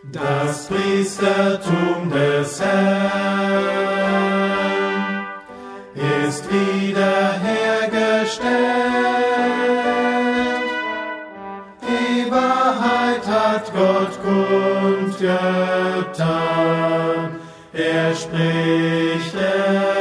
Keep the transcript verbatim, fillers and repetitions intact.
Das Priestertum des Herrn ist wiederhergestellt. Die Wahrheit hat Gott kundgetan. Er spricht es.